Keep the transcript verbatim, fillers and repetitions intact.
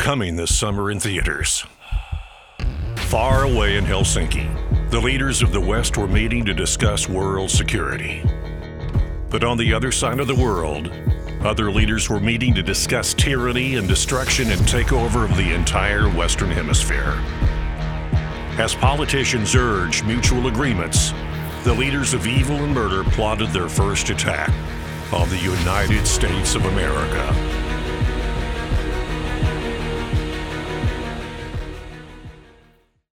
coming this summer in theaters. Far away in Helsinki, the leaders of the West were meeting to discuss world security. But on the other side of the world, other leaders were meeting to discuss tyranny and destruction and takeover of the entire Western Hemisphere. As politicians urged mutual agreements, the leaders of evil and murder plotted their first attack on the United States of America.